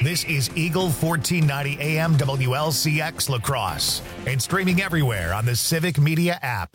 This is Eagle 1490 AM WLCX La Crosse and streaming everywhere on the Civic Media app.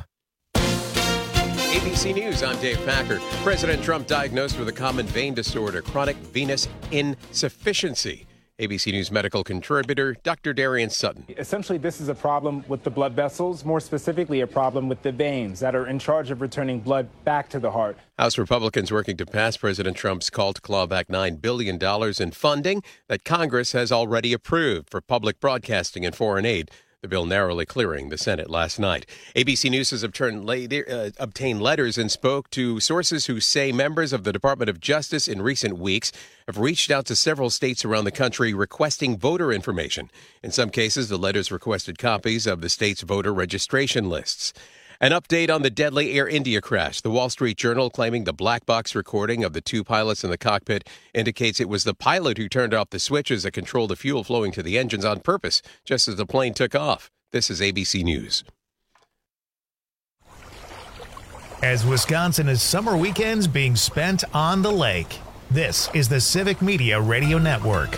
ABC News, I'm Dave Packer. President Trump diagnosed with a common vein disorder, chronic venous insufficiency. ABC News medical contributor Dr. Darian Sutton. Essentially, this is a problem with the blood vessels, more specifically a problem with the veins that are in charge of returning blood back to the heart. House Republicans working to pass President Trump's call to claw back $9 billion in funding that Congress has already approved for public broadcasting and foreign aid. The bill narrowly clearing the Senate last night. ABC News has obtained letters and spoke to sources who say members of the Department of Justice in recent weeks have reached out to several states around the country requesting voter information. In some cases, the letters requested copies of the state's voter registration lists. An update on the deadly Air India crash. The Wall Street Journal claiming the black box recording of the two pilots in the cockpit indicates it was the pilot who turned off the switches that controlled the fuel flowing to the engines on purpose, just as the plane took off. This is ABC News. As Wisconsin is summer weekends being spent on the lake, this is the Civic Media Radio Network.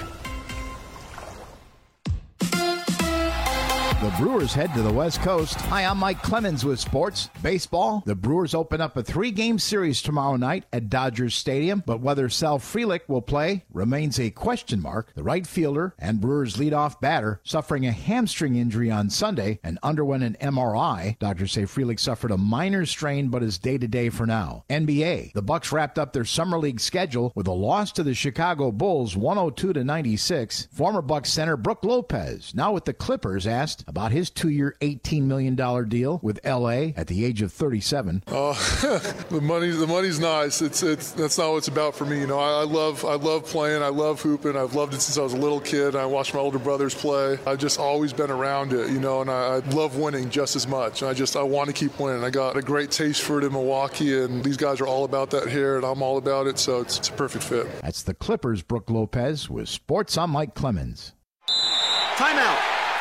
The Brewers head to the West Coast. Hi, I'm Mike Clemens with sports. Baseball. The Brewers open up a 3-game series tomorrow night at Dodgers Stadium, but whether Sal Frelick will play remains a question mark. The right fielder and Brewers leadoff batter suffering a hamstring injury on Sunday and underwent an MRI. Doctors say Frelick suffered a minor strain but is day-to-day for now. NBA. The Bucks wrapped up their summer league schedule with a loss to the Chicago Bulls 102-96. Former Bucks center Brook Lopez, now with the Clippers, asked about his 2-year, $18 million deal with L.A. at the age of 37. The money's nice. That's not what it's about for me. You know, I love playing. I love hooping. I've loved it since I was a little kid. I watched my older brothers play. I've just always been around it, you know, and I love winning just as much. I want to keep winning. I got a great taste for it in Milwaukee, and these guys are all about that here, and I'm all about it, so it's a perfect fit. That's the Clippers' Brook Lopez with Sports. I'm Mike Clemens. Timeout.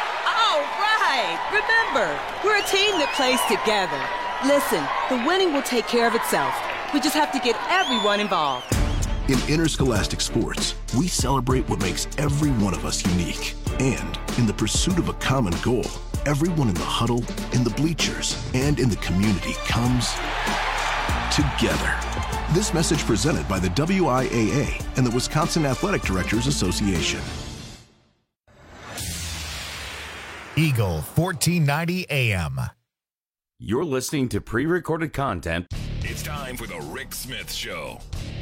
Remember, we're a team that plays together. Listen, the winning will take care of itself. We just have to get everyone involved. In interscholastic sports, we celebrate what makes every one of us unique. And in the pursuit of a common goal, everyone in the huddle, in the bleachers, and in the community comes together. This message presented by the WIAA and the Wisconsin Athletic Directors Association. Eagle 1490 AM. You're listening to pre-recorded content. It's time for the Rick Smith Show.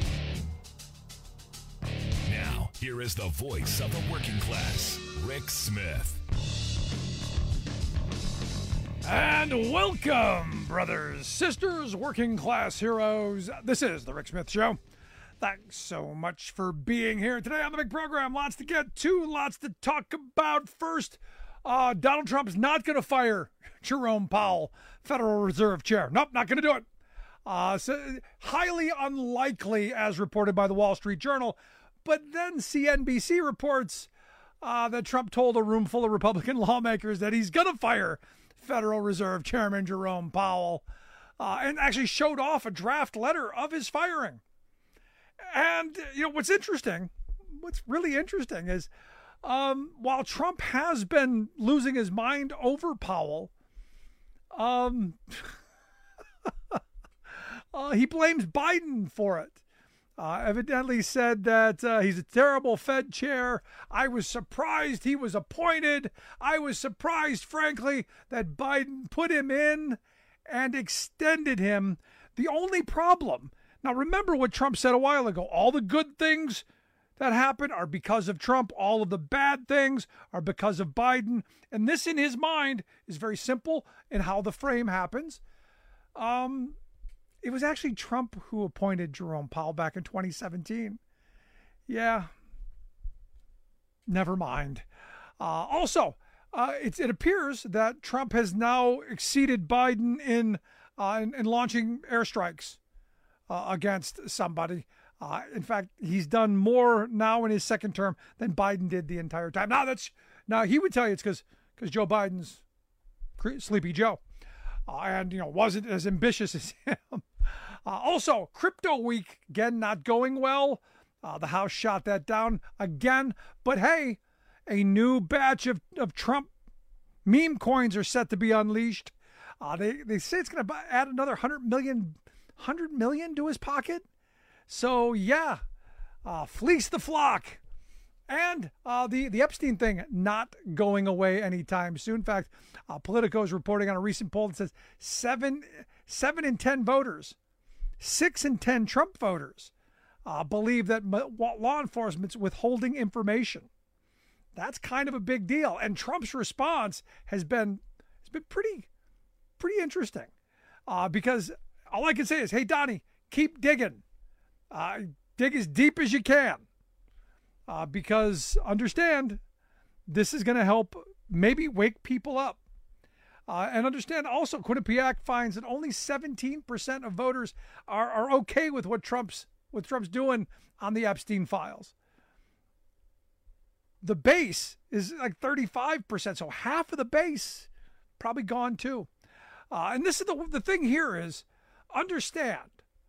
Now, here is the voice of the working class, Rick Smith. And welcome, brothers, sisters, working class heroes. This is the Rick Smith Show. Thanks so much for being here today on the big program. Lots to get to, lots to talk about. First, Donald Trump's not going to fire Jerome Powell, Federal Reserve Chair. Nope, not going to do it. So highly unlikely, as reported by the Wall Street Journal. But then CNBC reports that Trump told a room full of Republican lawmakers that he's going to fire Federal Reserve Chairman Jerome Powell, and actually showed off a draft letter of his firing. And, you know, what's really interesting is, while Trump has been losing his mind over Powell, he blames Biden for it. Evidently said that he's a terrible Fed chair. I was surprised he was appointed. I was surprised, frankly, that Biden put him in and extended him. The only problem, now remember what Trump said a while ago, all the good things that happen are because of Trump. All of the bad things are because of Biden. And this, in his mind, is very simple in how the frame happens. It was actually Trump who appointed Jerome Powell back in 2017. Yeah. Never mind. Also, it appears that Trump has now exceeded Biden in launching airstrikes against somebody. In fact, he's done more now in his second term than Biden did the entire time. Now he would tell you it's because Joe Biden's Sleepy Joe, and wasn't as ambitious as him. Also, Crypto Week again not going well. The House shot that down again. But hey, a new batch of Trump meme coins are set to be unleashed. They say it's going to add another 100 million to his pocket. So yeah, fleece the flock. And the Epstein thing not going away anytime soon. In fact, Politico is reporting on a recent poll that says 7 in 10 voters, 6 in 10 Trump voters believe that law enforcement's withholding information. That's kind of a big deal. And Trump's response has been pretty interesting because all I can say is, hey, Donnie, keep digging. Dig as deep as you can. Because understand, this is going to help maybe wake people up. And understand also, Quinnipiac finds that only 17% of voters are okay with what Trump's doing on the Epstein files. The base is like 35%, so half of the base probably gone too. And this is the thing here is, understand,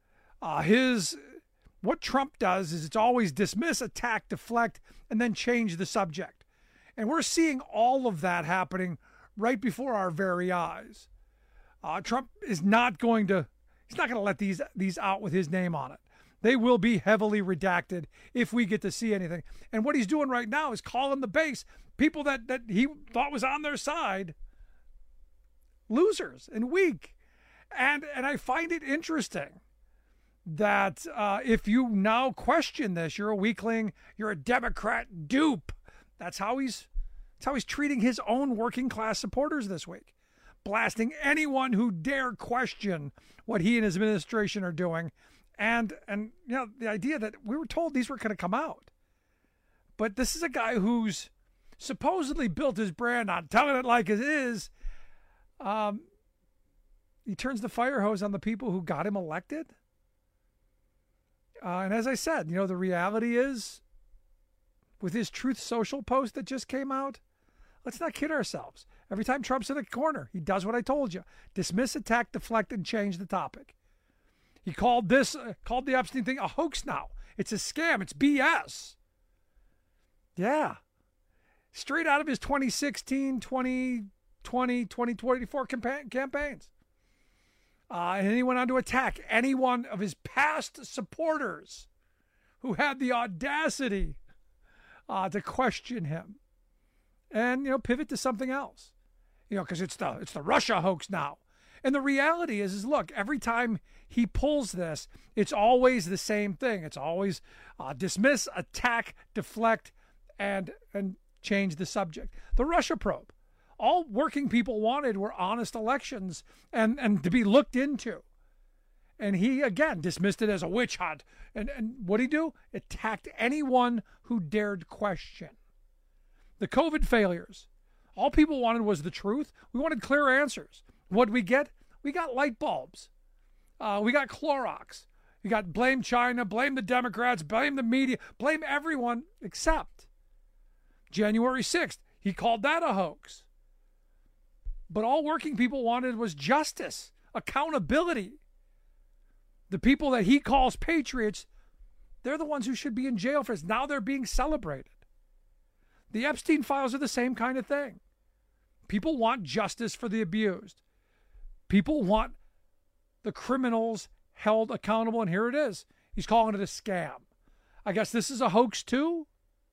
what Trump does is it's always dismiss, attack, deflect, and then change the subject. And we're seeing all of that happening right before our very eyes. Trump is not going to let these out with his name on it. They will be heavily redacted if we get to see anything. And what he's doing right now is calling the base, people that he thought was on their side, losers and weak. And I find it interesting that if you now question this, you're a weakling, you're a Democrat dupe. That's how he's treating his own working class supporters this week, blasting anyone who dare question what he and his administration are doing. And the idea that we were told these were going to come out. But this is a guy who's supposedly built his brand on telling it like it is. He turns the fire hose on the people who got him elected. And as I said, the reality is, with his Truth Social post that just came out, let's not kid ourselves. Every time Trump's in a corner, he does what I told you. Dismiss, attack, deflect, and change the topic. He called the Epstein thing a hoax now. It's a scam. It's BS. Yeah. Straight out of his 2016, 2020, 2024 campaigns. And then he went on to attack any one of his past supporters who had the audacity to question him and, pivot to something else, because it's the Russia hoax now. And the reality is look, every time he pulls this, it's always the same thing. It's always dismiss, attack, deflect, and change the subject. The Russia probe. All working people wanted were honest elections and to be looked into. And he, again, dismissed it as a witch hunt. And what did he do? Attacked anyone who dared question. The COVID failures. All people wanted was the truth. We wanted clear answers. What did we get? We got light bulbs. We got Clorox. You got blame China, blame the Democrats, blame the media, blame everyone except January 6th. He called that a hoax. But all working people wanted was justice, accountability. The people that he calls patriots, they're the ones who should be in jail for this. Now they're being celebrated. The Epstein files are the same kind of thing. People want justice for the abused. People want the criminals held accountable, and here it is. He's calling it a scam. I guess this is a hoax too?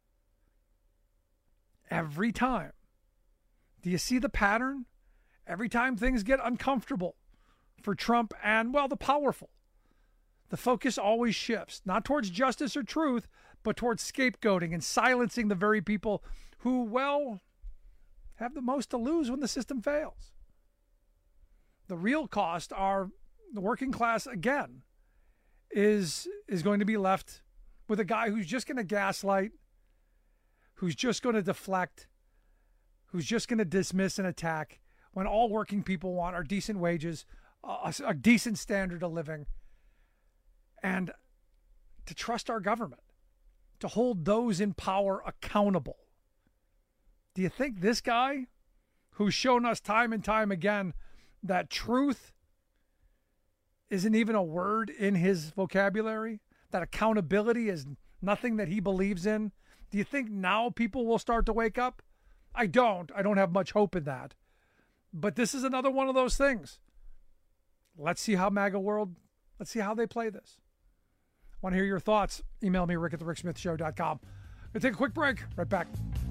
Every time. Do you see the pattern? Every time things get uncomfortable for Trump and, the powerful, the focus always shifts, not towards justice or truth, but towards scapegoating and silencing the very people who, have the most to lose when the system fails. The real cost are the working class, again, is going to be left with a guy who's just going to gaslight, who's just going to deflect, who's just going to dismiss and attack, when all working people want are decent wages, a decent standard of living, and to trust our government, to hold those in power accountable. Do you think this guy, who's shown us time and time again that truth isn't even a word in his vocabulary, that accountability is nothing that he believes in? Do you think now people will start to wake up? I don't. I don't have much hope in that. But this is another one of those things. Let's see how MAGA World, let's see how they play this. Want to hear your thoughts? Email me, rick@thericksmithshow.com. Going to take a quick break. Right back.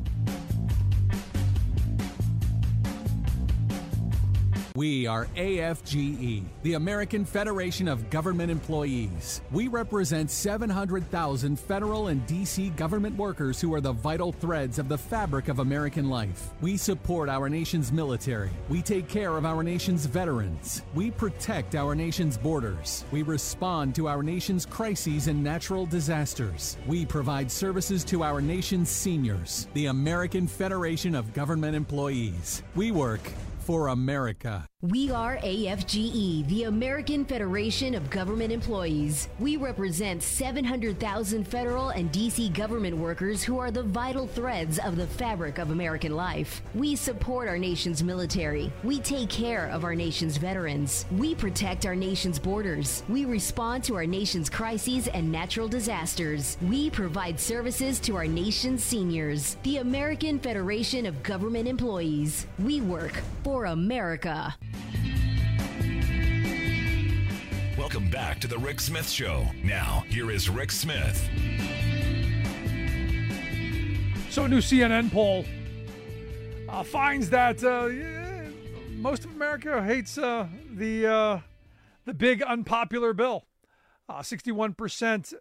We are AFGE, the American Federation of Government Employees. We represent 700,000 federal and D.C. government workers who are the vital threads of the fabric of American life. We support our nation's military. We take care of our nation's veterans. We protect our nation's borders. We respond to our nation's crises and natural disasters. We provide services to our nation's seniors. The American Federation of Government Employees. We work for America. We are AFGE, the American Federation of Government Employees. We represent 700,000 federal and D.C. government workers who are the vital threads of the fabric of American life. We support our nation's military. We take care of our nation's veterans. We protect our nation's borders. We respond to our nation's crises and natural disasters. We provide services to our nation's seniors. The American Federation of Government Employees. We work for America. Welcome back to the Rick Smith Show. Now, here is Rick Smith. So a new CNN poll finds that most of America hates the big unpopular bill. 61% to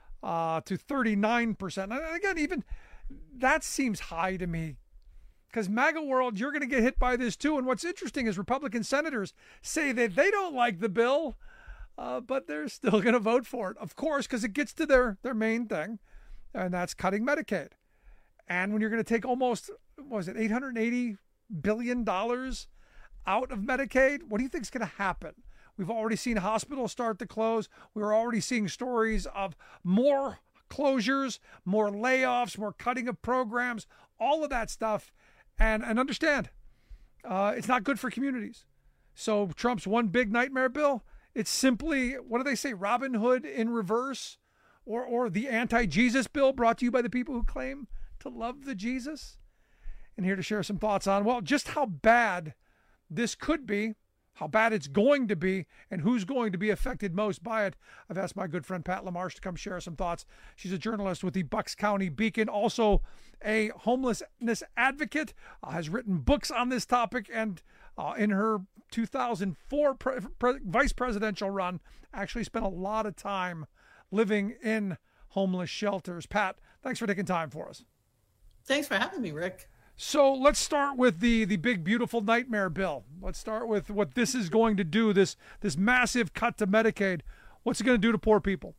39%. And again, even that seems high to me. Because MAGA World, you're going to get hit by this too. And what's interesting is Republican senators say that they don't like the bill, but they're still going to vote for it. Of course, because it gets to their main thing, and that's cutting Medicaid. And when you're going to take almost, $880 billion out of Medicaid, what do you think is going to happen? We've already seen hospitals start to close. We're already seeing stories of more closures, more layoffs, more cutting of programs, all of that stuff. And understand, it's not good for communities. So Trump's one big nightmare bill, it's simply, what do they say, Robin Hood in reverse, or the anti-Jesus bill brought to you by the people who claim to love the Jesus. And here to share some thoughts on, well, just how bad this could be, how bad it's going to be, and who's going to be affected most by it. I've asked my good friend Pat LaMarche to come share some thoughts. She's a journalist with the Bucks County Beacon, also a homelessness advocate, has written books on this topic, and in her 2004 vice presidential run, actually spent a lot of time living in homeless shelters. Pat, thanks for taking time for us. Thanks for having me, Rick. So let's start with the big, beautiful nightmare bill. Let's start with what this is going to do, this massive cut to Medicaid. What's it going to do to poor people?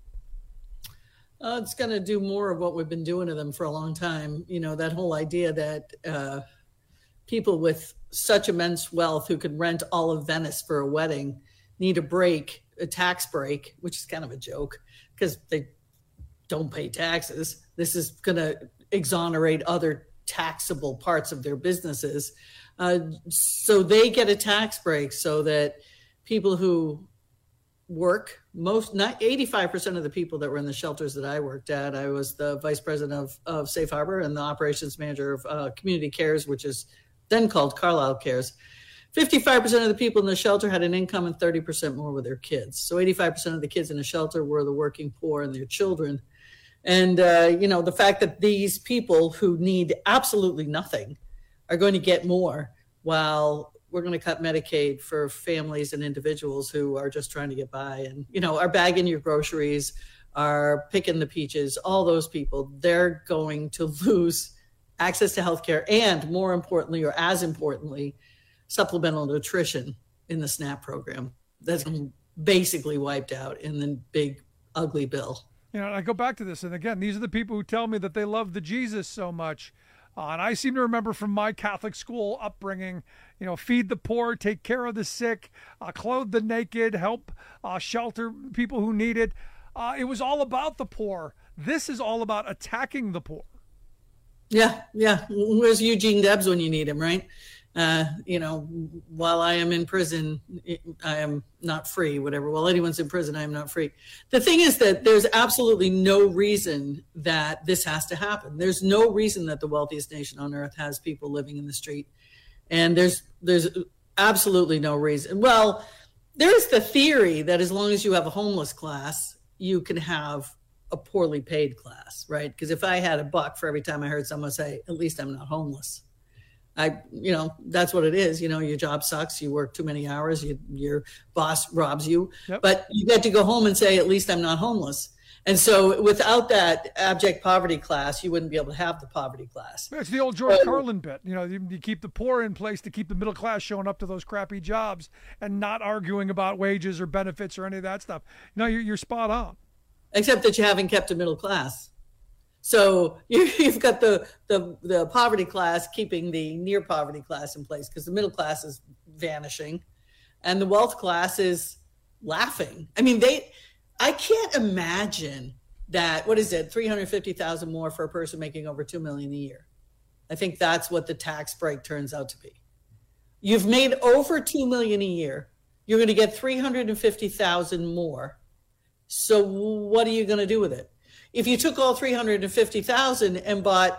It's going to do more of what we've been doing to them for a long time. You know, that whole idea that people with such immense wealth who could rent all of Venice for a wedding need a tax break, which is kind of a joke because they don't pay taxes. This is going to exonerate other taxable parts of their businesses. So they get a tax break so that people who work, 85% of the people that were in the shelters that I worked at, I was the vice president of Safe Harbor and the operations manager of Community Cares, which is then called Carlisle Cares. 55% of the people in the shelter had an income and 30% more with their kids. So 85% of the kids in the shelter were the working poor and their children. And, the fact that these people who need absolutely nothing are going to get more while we're going to cut Medicaid for families and individuals who are just trying to get by and, are bagging your groceries, are picking the peaches, all those people, they're going to lose access to healthcare and, more importantly, or as importantly, supplemental nutrition in the SNAP program. That's basically wiped out in the big, ugly bill. I go back to this, and again, these are the people who tell me that they love the Jesus so much. And I seem to remember from my Catholic school upbringing, feed the poor, take care of the sick, clothe the naked, help shelter people who need it. It was all about the poor. This is all about attacking the poor. Yeah. Where's Eugene Debs when you need him, right? while I am in prison, I am not free, whatever. While anyone's in prison, I am not free. The thing is that there's absolutely no reason that this has to happen. There's no reason that the wealthiest nation on earth has people living in the street. And there's absolutely no reason. Well, there's the theory that as long as you have a homeless class, you can have a poorly paid class, right? Because if I had $1 for every time I heard someone say, at least I'm not homeless, that's what it is. Your job sucks. You work too many hours. Your boss robs you, but you get to go home and say, at least I'm not homeless. And so without that abject poverty class, you wouldn't be able to have the poverty class. It's the old George Carlin bit. You keep the poor in place to keep the middle class showing up to those crappy jobs and not arguing about wages or benefits or any of that stuff. You're spot on. Except that you haven't kept a middle class. So you've got the poverty class keeping the near poverty class in place because the middle class is vanishing and the wealth class is laughing. I mean, I can't imagine that, what is it, $350,000 more for a person making over $2 million a year. I think that's what the tax break turns out to be. You've made over $2 million a year. You're going to get $350,000 more. So what are you going to do with it? If you took all $350,000 and bought,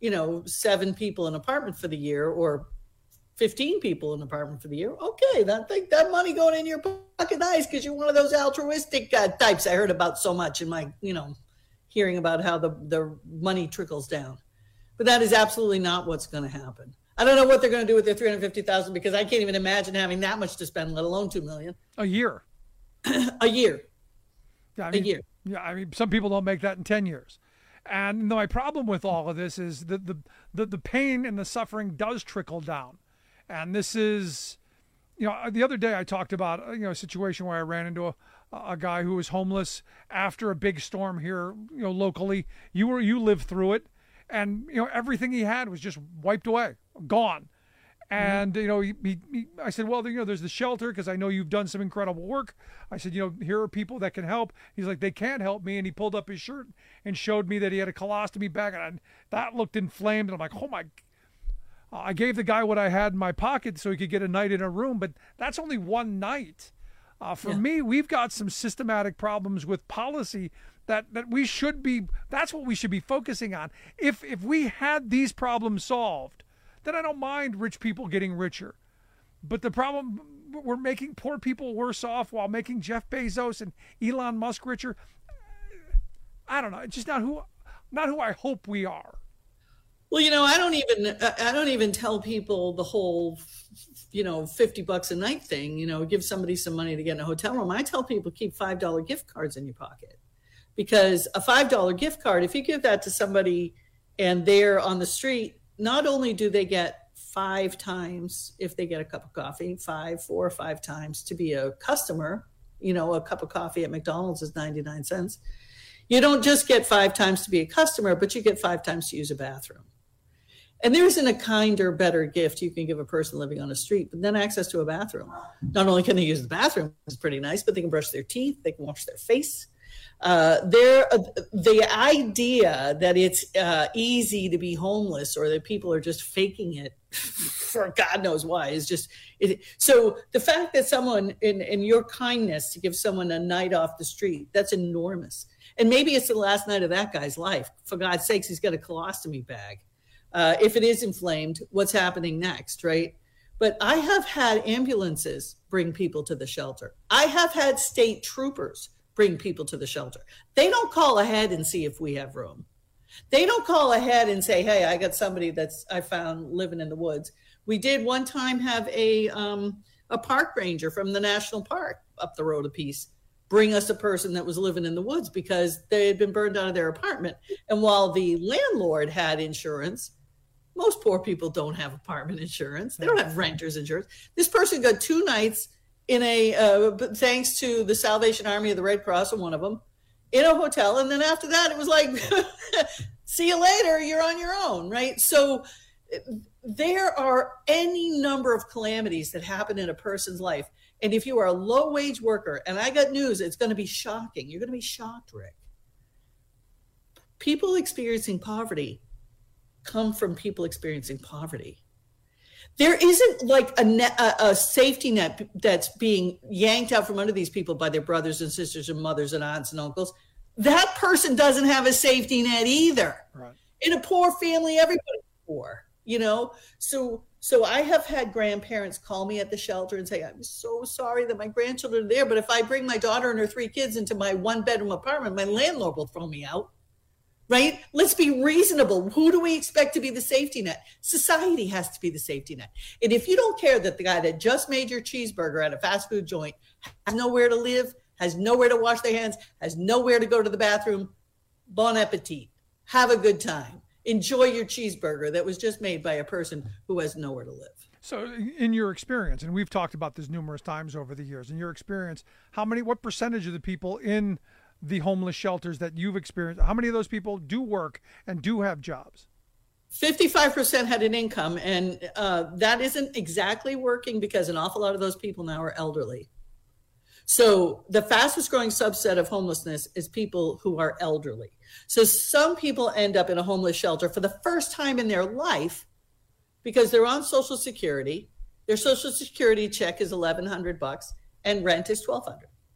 7 people an apartment for the year or 15 people an apartment for the year, okay, that money going in your pocket nice because you're one of those altruistic types I heard about so much in my, hearing about how the money trickles down. But that is absolutely not what's going to happen. I don't know what they're going to do with their $350,000 because I can't even imagine having that much to spend, let alone $2 million a year. A year. Yeah, a year. Yeah, some people don't make that in 10 years. And my problem with all of this is that the pain and the suffering does trickle down. And this is, the other day I talked about, a situation where I ran into a guy who was homeless after a big storm here, locally. You lived through it. And, everything he had was just wiped away, gone. And, I said, well, there's the shelter because I know you've done some incredible work. I said, here are people that can help. He's like, they can't help me. And he pulled up his shirt and showed me that he had a colostomy bag. And that looked inflamed. And I'm like, oh, my. I gave the guy what I had in my pocket so he could get a night in a room. But that's only one night. For me, we've got some systematic problems with policy that we should be, that's what we should be focusing on. If we had these problems solved, then I don't mind rich people getting richer. But the problem, we're making poor people worse off while making Jeff Bezos and Elon Musk richer. I don't know. It's just not who I hope we are. Well, I don't even tell people the whole, $50 a night thing, give somebody some money to get in a hotel room. I tell people keep $5 gift cards in your pocket because a $5 gift card, if you give that to somebody and they're on the street, not only do they get 5 times, if they get a cup of coffee, 4 or 5 times to be a customer, a cup of coffee at McDonald's is 99 cents. You don't just get 5 times to be a customer, but you get 5 times to use a bathroom. And there isn't a kinder, better gift you can give a person living on a street, but then access to a bathroom. Not only can they use the bathroom, it's pretty nice, but they can brush their teeth, they can wash their face. The idea that it's easy to be homeless or that people are just faking it for God knows why is just so the fact that someone in your kindness to give someone a night off the street, that's enormous. And maybe it's the last night of that guy's life. For God's sakes, he's got a colostomy bag. If it is inflamed, what's happening next, right? But I have had ambulances bring people to the shelter. I have had state troopers bring people to the shelter. They don't call ahead and see if we have room. They don't call ahead and say, hey, I got somebody I found living in the woods. We did one time have a park ranger from the national park up the road a piece bring us a person that was living in the woods because they had been burned out of their apartment. And while the landlord had insurance, most poor people don't have apartment insurance. They don't have renter's insurance. This person got 2 nights in thanks to the Salvation Army of the Red Cross, and one of them, in a hotel. And then after that, it was like, see you later, you're on your own, right? So there are any number of calamities that happen in a person's life. And if you are a low-wage worker, and I got news, it's going to be shocking. You're going to be shocked, Rick. People experiencing poverty come from people experiencing poverty. There isn't like a safety net that's being yanked out from under these people by their brothers and sisters and mothers and aunts and uncles. That person doesn't have a safety net either. Right. In a poor family, everybody's poor, you know? So I have had grandparents call me at the shelter and say, I'm so sorry that my grandchildren are there, but if I bring my daughter and her 3 kids into my 1-bedroom apartment, my landlord will throw me out. Right? Let's be reasonable. Who do we expect to be the safety net? Society has to be the safety net. And if you don't care that the guy that just made your cheeseburger at a fast food joint has nowhere to live, has nowhere to wash their hands, has nowhere to go to the bathroom, bon appetit. Have a good time. Enjoy your cheeseburger that was just made by a person who has nowhere to live. So in your experience, and we've talked about this numerous times over the years, in your experience, what percentage of the people in the homeless shelters that you've experienced, how many of those people do work and do have jobs? 55% had an income, and that isn't exactly working because an awful lot of those people now are elderly. So the fastest growing subset of homelessness is people who are elderly. So some people end up in a homeless shelter for the first time in their life because they're on Social Security. Their Social Security check is $1,100 and rent is $1,200.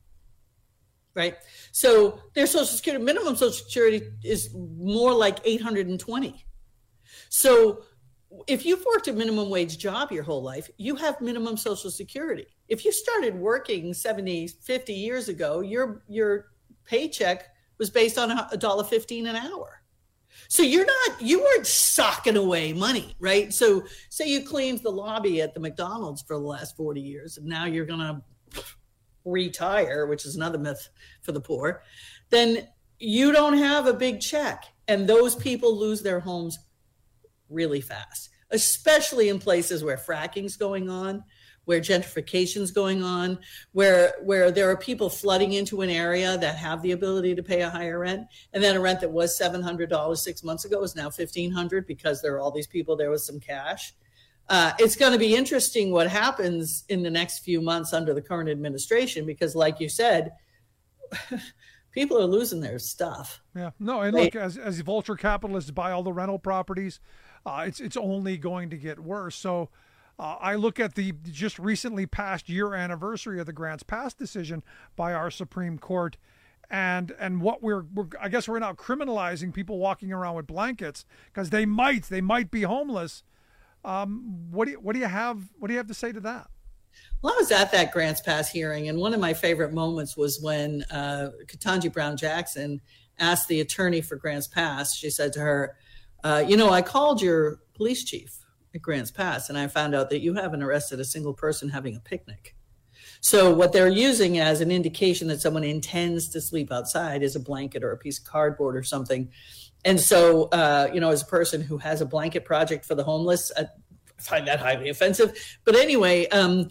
Right? So their Social Security, minimum Social Security is more like $820. So if you've worked a minimum wage job your whole life, you have minimum Social Security. If you started working 50 years ago, your paycheck was based on $1.15 an hour. So you weren't socking away money, right? So say you cleaned the lobby at the McDonald's for the last 40 years, and now you're going to retire, which is another myth for the poor, then you don't have a big check. And those people lose their homes really fast, especially in places where fracking's going on, where gentrification's going on, where there are people flooding into an area that have the ability to pay a higher rent. And then a rent that was $700 6 months ago is now $1,500 because there are all these people there with some cash. It's going to be interesting what happens in the next few months under the current administration, because like you said, people are losing their stuff. Yeah, no, and look, as vulture capitalists buy all the rental properties, it's only going to get worse. So I look at the just recently passed year anniversary of the Grants Pass decision by our Supreme Court, and what I guess we're now criminalizing people walking around with blankets because they might be homeless. What do you have to say to that? Well, I was at that Grants Pass hearing, and one of my favorite moments was when Ketanji Brown Jackson asked the attorney for Grants Pass. She said to her, I called your police chief at Grants Pass, and I found out that you haven't arrested a single person having a picnic. So what they're using as an indication that someone intends to sleep outside is a blanket or a piece of cardboard or something. And so, as a person who has a blanket project for the homeless, I find that highly offensive. But anyway,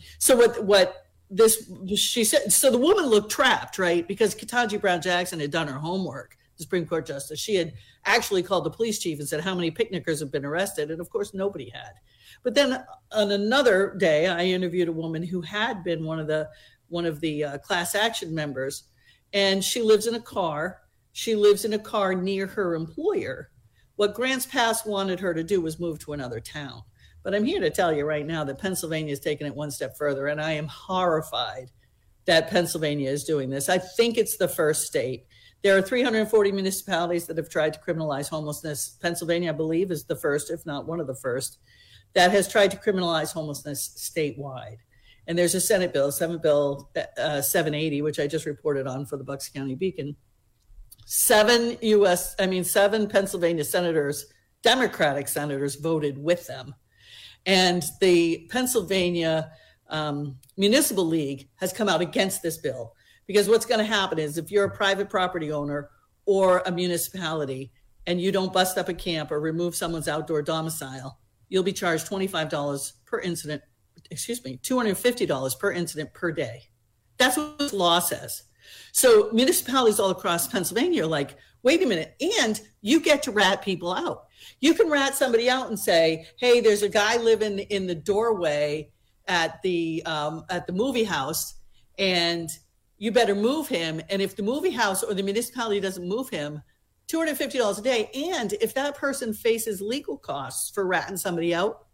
she said, so the woman looked trapped, right? Because Ketanji Brown Jackson had done her homework, the Supreme Court justice. She had actually called the police chief and said, how many picnickers have been arrested? And of course, nobody had. But then on another day, I interviewed a woman who had been one of the class action members, and she lives in a car. She lives in a car near her employer. What Grants Pass wanted her to do was move to another town. But I'm here to tell you right now that Pennsylvania is taking it one step further, and I am horrified that Pennsylvania is doing this. I think it's the first state. There are 340 municipalities that have tried to criminalize homelessness. Pennsylvania, I believe, is the first, if not one of the first, that has tried to criminalize homelessness statewide. And there's a Senate bill, 780, which I just reported on for the Bucks County Beacon. 7 Pennsylvania senators, Democratic senators, voted with them. And the Pennsylvania Municipal League has come out against this bill, because what's going to happen is if you're a private property owner or a municipality and you don't bust up a camp or remove someone's outdoor domicile, you'll be charged $25 per incident, $250 per incident per day. That's what the law says. So municipalities all across Pennsylvania are like, wait a minute, and you get to rat people out. You can rat somebody out and say, hey, there's a guy living in the doorway at the movie house, and you better move him. And if the movie house or the municipality doesn't move him, $250 a day. And if that person faces legal costs for ratting somebody out,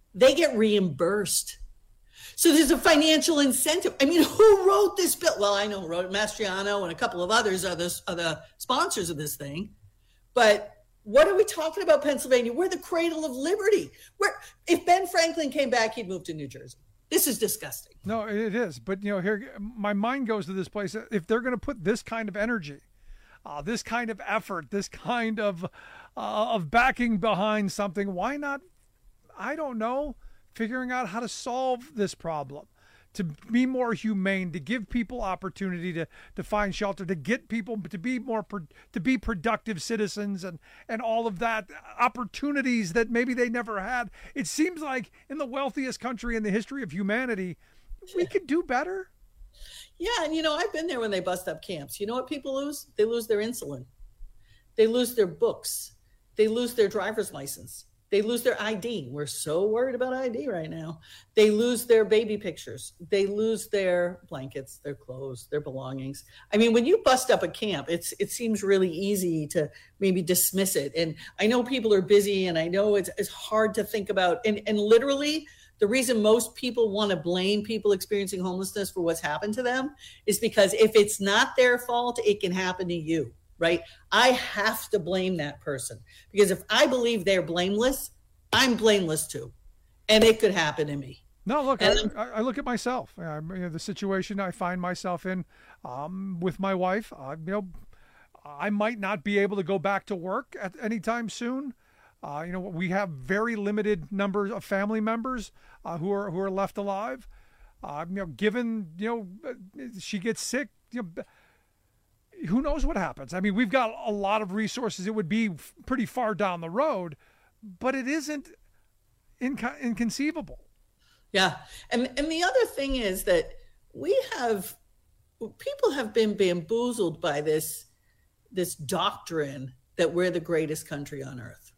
they get reimbursed. So there's a financial incentive. I mean, who wrote this bill? Well, I know who wrote it. Mastriano and a couple of others are the sponsors of this thing. But what are we talking about, Pennsylvania? We're the cradle of liberty. If Ben Franklin came back, he'd move to New Jersey. This is disgusting. No, it is. But, here, my mind goes to this place. If they're going to put this kind of energy, this kind of effort, this kind of backing behind something, why not, I don't know, figuring out how to solve this problem, to be more humane, to give people opportunity to find shelter, to get people to be productive citizens and all of that, opportunities that maybe they never had. It seems like in the wealthiest country in the history of humanity, we could do better. Yeah, and I've been there when they bust up camps. You know what people lose? They lose their insulin. They lose their books. They lose their driver's license. They lose their ID. We're so worried about ID right now. They lose their baby pictures. They lose their blankets, their clothes, their belongings. I mean, when you bust up a camp, it seems really easy to maybe dismiss it. And I know people are busy, and I know it's hard to think about. And literally, the reason most people want to blame people experiencing homelessness for what's happened to them is because if it's not their fault, it can happen to you. Right? I have to blame that person because if I believe they're blameless, I'm blameless too. And it could happen to me. No, look, I look at myself. The situation I find myself in with my wife. I might not be able to go back to work at any time soon. We have very limited numbers of family members who are left alive. Given she gets sick, who knows what happens? I mean, we've got a lot of resources. It would be pretty far down the road, but it isn't inconceivable. Yeah. And the other thing is that people have been bamboozled by this doctrine that we're the greatest country on earth.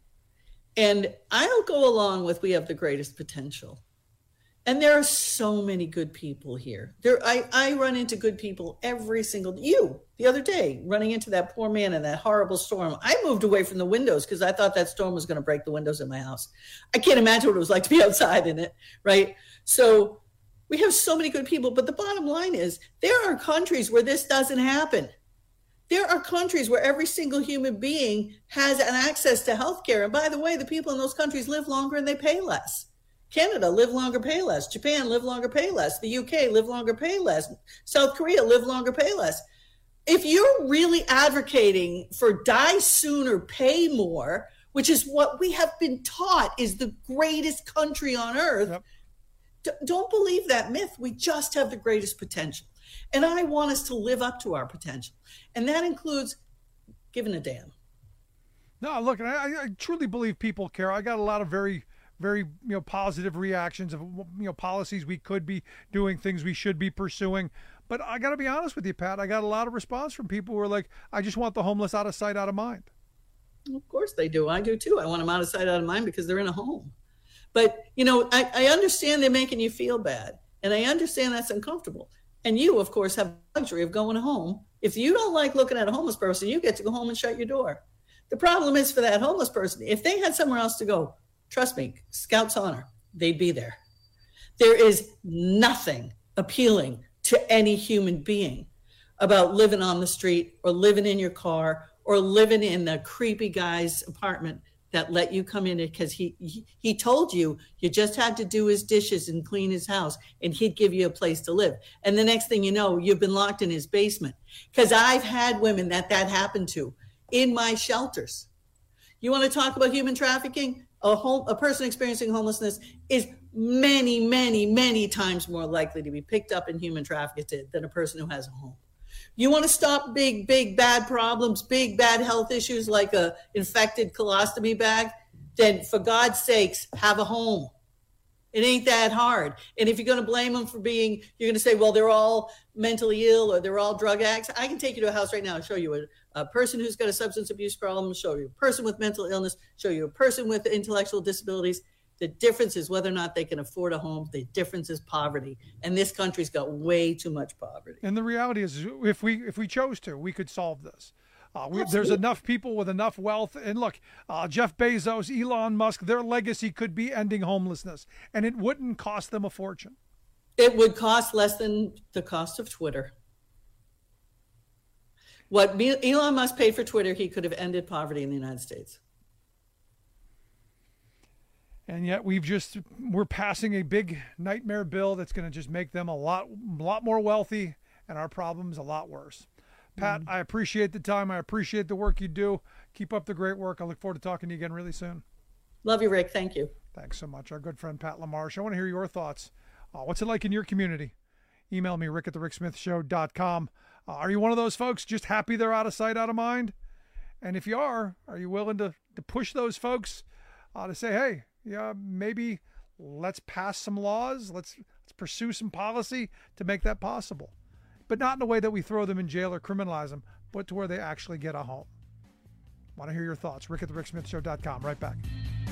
And I'll go along with we have the greatest potential. And there are so many good people here. I run into good people every single day. The other day, running into that poor man in that horrible storm. I moved away from the windows because I thought that storm was going to break the windows in my house. I can't imagine what it was like to be outside in it, right? So we have so many good people. But the bottom line is there are countries where this doesn't happen. There are countries where every single human being has an access to health care. And by the way, the people in those countries live longer and they pay less. Canada, live longer, pay less. Japan, live longer, pay less. The UK, live longer, pay less. South Korea, live longer, pay less. If you're really advocating for die sooner, pay more, which is what we have been taught is the greatest country on earth, don't believe that myth. We just have the greatest potential. And I want us to live up to our potential. And that includes giving a damn. No, look, I truly believe people care. I got a lot of very positive reactions of policies we could be doing, things we should be pursuing. But I got to be honest with you, Pat, I got a lot of response from people who are like, I just want the homeless out of sight, out of mind. Of course they do. I do too. I want them out of sight, out of mind because they're in a home. But, I understand they're making you feel bad. And I understand that's uncomfortable. And you, of course, have the luxury of going home. If you don't like looking at a homeless person, you get to go home and shut your door. The problem is for that homeless person, if they had somewhere else to go, trust me, Scouts Honor, they'd be there. There is nothing appealing to any human being about living on the street or living in your car or living in the creepy guy's apartment that let you come in because he told you just had to do his dishes and clean his house and he'd give you a place to live. And the next thing you know, you've been locked in his basement. Because I've had women that happened to in my shelters. You want to talk about human trafficking? A person experiencing homelessness is many, many, many times more likely to be picked up and human trafficked than a person who has a home. You want to stop big, big, bad problems, big, bad health issues like a infected colostomy bag, then for God's sakes, have a home. It ain't that hard. And if you're going to blame them for you're going to say, well, they're all mentally ill or they're all drug addicts. I can take you to a house right now and show you a person who's got a substance abuse problem, show you a person with mental illness, show you a person with intellectual disabilities. The difference is whether or not they can afford a home. The difference is poverty. And this country's got way too much poverty. And the reality is, if we chose to, we could solve this. There's enough people with enough wealth. And look, Jeff Bezos, Elon Musk, their legacy could be ending homelessness, and it wouldn't cost them a fortune. It would cost less than the cost of Twitter. What Elon Musk paid for Twitter, he could have ended poverty in the United States. And yet we're passing a big nightmare bill that's going to just make them a lot more wealthy and our problems a lot worse. Pat, I appreciate the time. I appreciate the work you do. Keep up the great work. I look forward to talking to you again really soon. Love you, Rick. Thank you. Thanks so much. Our good friend Pat LaMarche. I want to hear your thoughts. What's it like in your community? Email me, rick@thericksmithshow.com. Are you one of those folks just happy they're out of sight, out of mind? And if you are you willing to push those folks to say, hey, yeah, maybe let's pass some laws, let's pursue some policy to make that possible, but not in a way that we throw them in jail or criminalize them, but to where they actually get a home. Want to hear your thoughts? rick@thericksmithshow.com. Right back.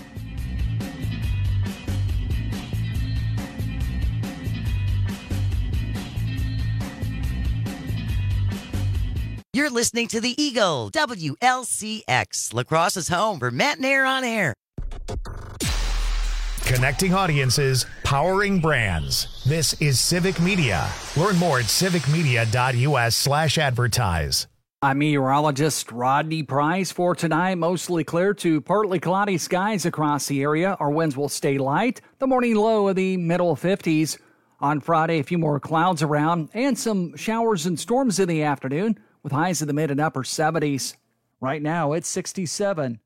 You're listening to the Eagle, WLCX, Lacrosse's home for Matt and Air on Air. Connecting audiences, powering brands. This is Civic Media. Learn more at civicmedia.us/advertise. I'm meteorologist Rodney Price. For tonight, mostly clear to partly cloudy skies across the area. Our winds will stay light. The morning low of the middle 50s. On Friday, a few more clouds around and some showers and storms in the afternoon with highs in the mid and upper 70s. Right now, it's 67.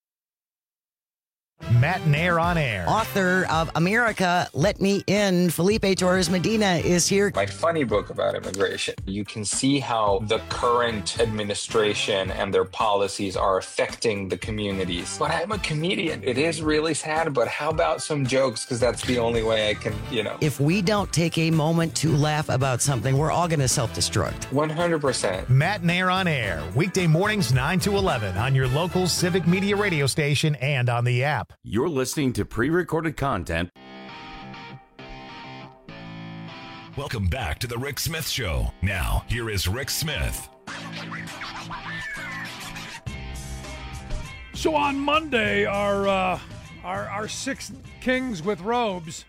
Matt and Air on Air. Author of America, Let Me In, Felipe Torres Medina is here. My funny book about immigration. You can see how the current administration and their policies are affecting the communities. But I'm a comedian. It is really sad, but how about some jokes? Because that's the only way I can, If we don't take a moment to laugh about something, we're all going to self-destruct. 100%. Matt and Air on Air. Weekday mornings 9 to 11 on your local Civic Media radio station and on the app. You're listening to pre-recorded content. Welcome back to the Rick Smith Show. Now, here is Rick Smith. So on Monday, our 6 kings with robes,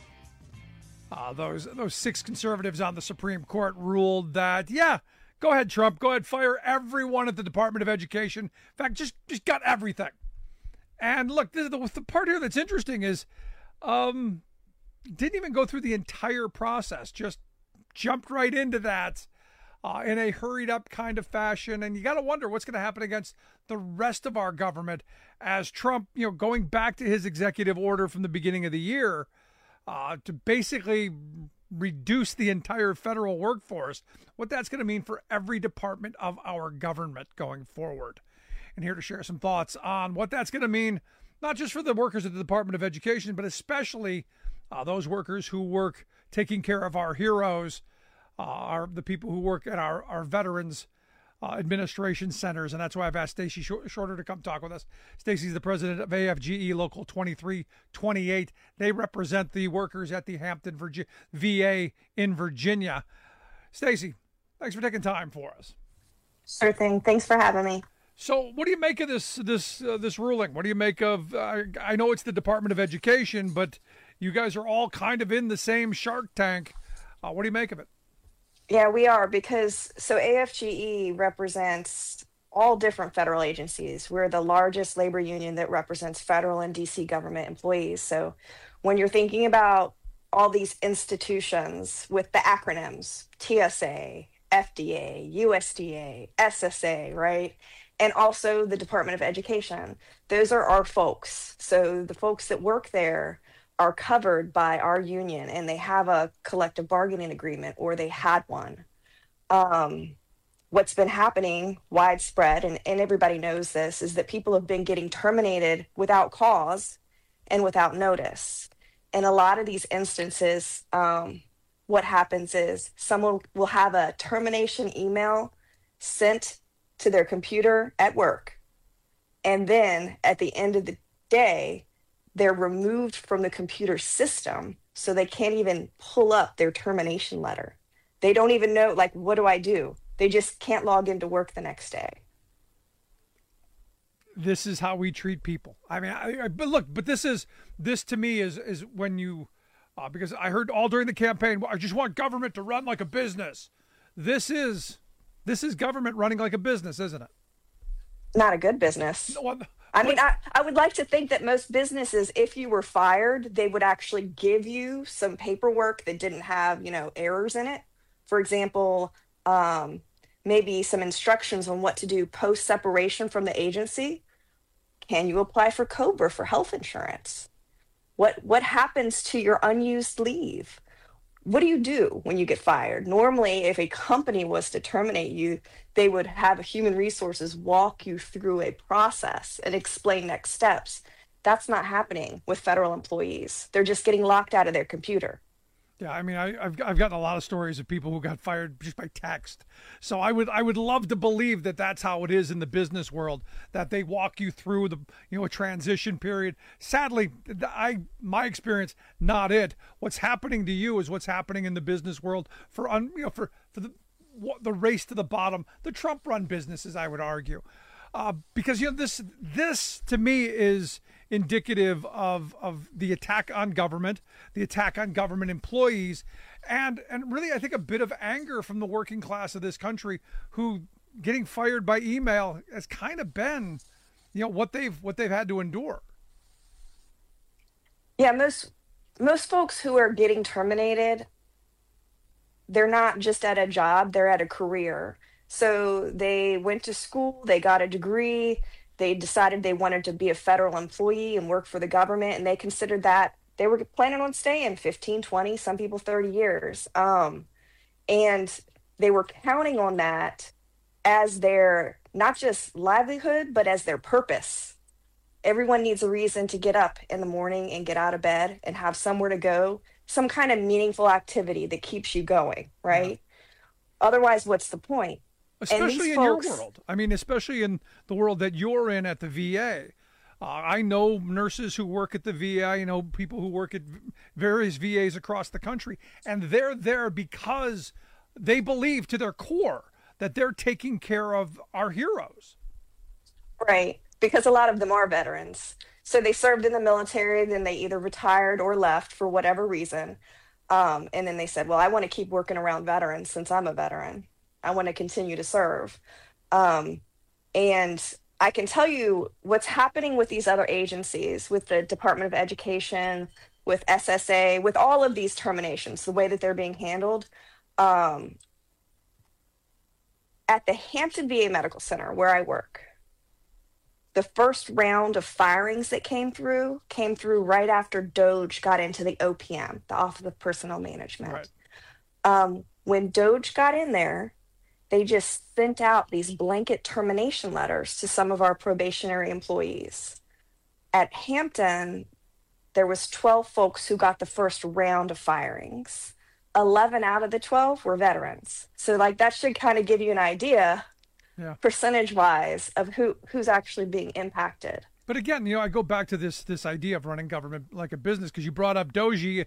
those 6 conservatives on the Supreme Court ruled that, yeah, go ahead, Trump, go ahead, fire everyone at the Department of Education. In fact, just got everything. And look, the part here that's interesting is didn't even go through the entire process, just jumped right into that in a hurried up kind of fashion. And you got to wonder what's going to happen against the rest of our government as Trump, going back to his executive order from the beginning of the year to basically reduce the entire federal workforce, what that's going to mean for every department of our government going forward. And here to share some thoughts on what that's going to mean, not just for the workers at the Department of Education, but especially those workers who work taking care of our heroes, the people who work at our veterans administration centers. And that's why I've asked Stacy Shorter to come talk with us. Stacy's the president of AFGE Local 2328. They represent the workers at the Hampton VA in Virginia. Stacy, thanks for taking time for us. Sure thing. Thanks for having me. So what do you make of this ruling? What do you make of, I know it's the Department of Education, but you guys are all kind of in the same shark tank. What do you make of it? Yeah, we are, because AFGE represents all different federal agencies. We're the largest labor union that represents federal and DC government employees. So when you're thinking about all these institutions with the acronyms, TSA, FDA, USDA, SSA, right? And also the Department of Education. Those are our folks. So the folks that work there are covered by our union, and they have a collective bargaining agreement, or they had one. What's been happening widespread, and everybody knows this, is that people have been getting terminated without cause and without notice. In a lot of these instances, what happens is someone will have a termination email sent to their computer at work. And then at the end of the day, they're removed from the computer system, so they can't even pull up their termination letter. They don't even know, what do I do? They just can't log into work the next day. this is how we treat people. I mean, but this to me is when you, because I heard all during the campaign, I just want government to run like a business. This is government running like a business, isn't it? Not a good business. I mean, I would like to think that most businesses, if you were fired, they would actually give you some paperwork that didn't have, errors in it. For example, maybe some instructions on what to do post-separation from the agency. Can you apply for COBRA for health insurance? What happens to your unused leave? What do you do when you get fired? Normally, if a company was to terminate you, they would have human resources walk you through a process and explain next steps. That's not happening with federal employees. They're just getting locked out of their computer. Yeah, I mean, I've gotten a lot of stories of people who got fired just by text. So I would love to believe that that's how it is in the business world, that they walk you through a transition period. Sadly, my experience, not it. What's happening to you is what's happening in the business world for the race to the bottom, the Trump-run businesses, I would argue, because this to me is indicative of the attack on government, the attack on government employees, and really I think a bit of anger from the working class of this country, who getting fired by email has kind of been, what they've had to endure. Yeah, most folks who are getting terminated, they're not just at a job, they're at a career. So they went to school, they got a degree, they decided they wanted to be a federal employee and work for the government, and they considered that they were planning on staying 15, 20, some people 30 years. And they were counting on that as their, not just livelihood, but as their purpose. Everyone needs a reason to get up in the morning and get out of bed and have somewhere to go, some kind of meaningful activity that keeps you going, right? Yeah. Otherwise, what's the point? Especially in your world. I mean, especially in the world that you're in at the VA. I know nurses who work at the VA. I know people who work at various VAs across the country. And they're there because they believe to their core that they're taking care of our heroes. Right. Because a lot of them are veterans. So they served in the military, then they either retired or left for whatever reason. And then they said, well, I want to keep working around veterans since I'm a veteran. I want to continue to serve. And I can tell you what's happening with these other agencies, with the Department of Education, with SSA, with all of these terminations, the way that they're being handled. At the Hampton VA Medical Center, where I work, the first round of firings that came through right after DOJ got into the OPM, the Office of Personnel Management. Right. When DOJ got in there, they just sent out these blanket termination letters to some of our probationary employees. At Hampton, there was 12 folks who got the first round of firings. 11 out of the 12 were veterans. So that should kind of give you an idea, percentage-wise, of who's actually being impacted. But again, I go back to this idea of running government like a business, because you brought up Doji,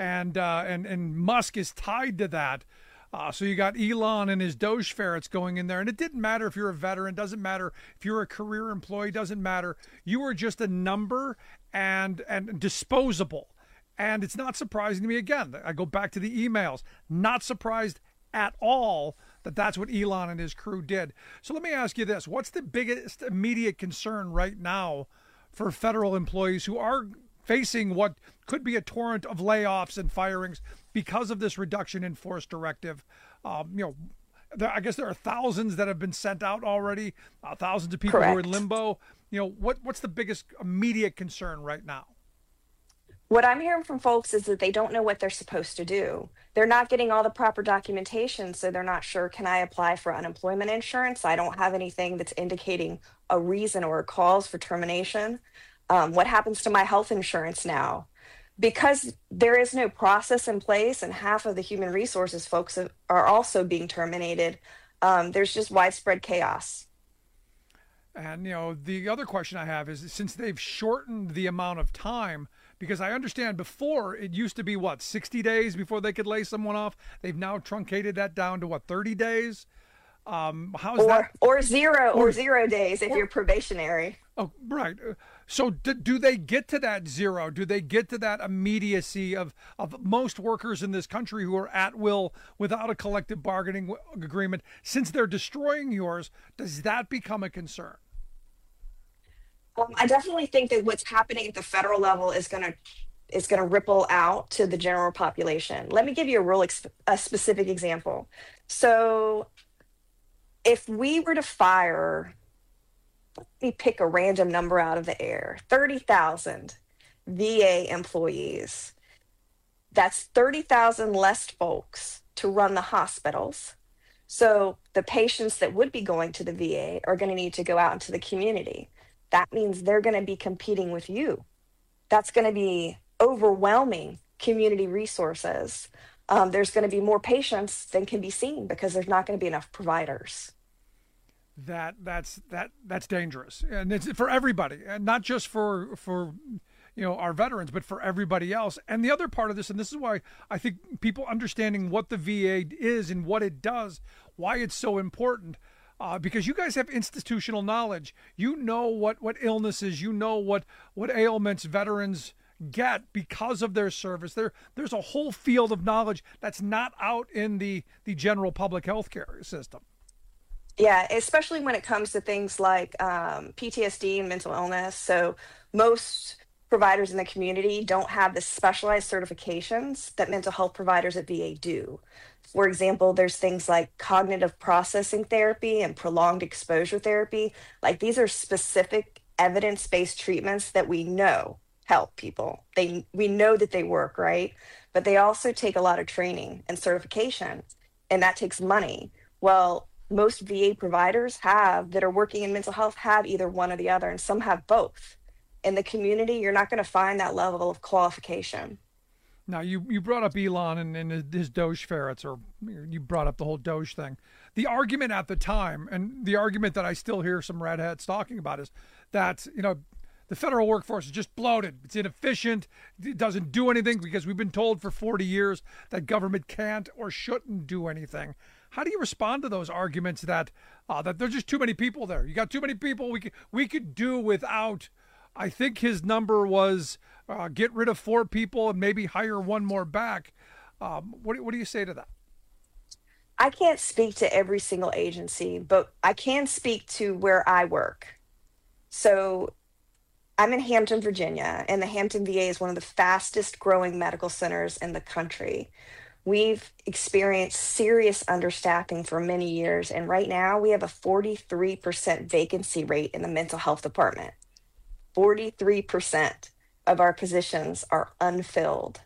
and Musk is tied to that. So you got Elon and his Doge ferrets going in there, and it didn't matter if you're a veteran, doesn't matter if you're a career employee, doesn't matter. You were just a number and disposable. And it's not surprising to me, again, I go back to the emails, not surprised at all that that's what Elon and his crew did. So let me ask you this. What's the biggest immediate concern right now for federal employees who are facing what could be a torrent of layoffs and firings because of this reduction in force directive? I guess there are thousands that have been sent out already, thousands of people who are in limbo. What's the biggest immediate concern right now? What I'm hearing from folks is that they don't know what they're supposed to do. They're not getting all the proper documentation, so they're not sure, can I apply for unemployment insurance? I don't have anything that's indicating a reason or a cause for termination. What happens to my health insurance now? Because there is no process in place and half of the human resources folks are also being terminated, there's just widespread chaos. And, the other question I have is, since they've shortened the amount of time, because I understand before it used to be, 60 days before they could lay someone off? They've now truncated that down to, 30 days? How's that? Or zero days if you're probationary. Oh, right. So do they get to that zero? Do they get to that immediacy of most workers in this country who are at will without a collective bargaining agreement? Since they're destroying yours, does that become a concern? I definitely think that what's happening at the federal level is going to ripple out to the general population. Let me give you a specific example. So if we were to fire, let me pick a random number out of the air, 30,000 VA employees, that's 30,000 less folks to run the hospitals. So the patients that would be going to the VA are going to need to go out into the community. That means they're going to be competing with you. That's going to be overwhelming community resources. There's going to be more patients than can be seen because there's not going to be enough providers. That's dangerous, and it's for everybody, and not just for our veterans, but for everybody else. And the other part of this, and this is why I think people understanding what the VA is and what it does, why it's so important. Because you guys have institutional knowledge. You know what illnesses, you know what ailments veterans get because of their service. There's a whole field of knowledge that's not out in the general public health care system. Yeah, especially when it comes to things like PTSD and mental illness. So most providers in the community don't have the specialized certifications that mental health providers at VA do. For example, there's things like cognitive processing therapy and prolonged exposure therapy. Like, these are specific evidence-based treatments that we know help people. We know that they work, right? But they also take a lot of training and certification, and that takes money. Well, most VA providers that are working in mental health have either one or the other, and some have both. In the community, you're not going to find that level of qualification. Now, you brought up Elon and his Doge ferrets, or you brought up the whole Doge thing. The argument at the time, and the argument that I still hear some redheads talking about, is that, the federal workforce is just bloated. It's inefficient. It doesn't do anything because we've been told for 40 years that government can't or shouldn't do anything. How do you respond to those arguments that there's just too many people there? You got too many people. We could do without. I think his number was get rid of 4 people and maybe hire one more back. What do you say to that? I can't speak to every single agency, but I can speak to where I work. So I'm in Hampton, Virginia, and the Hampton VA is one of the fastest growing medical centers in the country. We've experienced serious understaffing for many years, and right now we have a 43% vacancy rate in the mental health department. 43% of our positions are unfilled.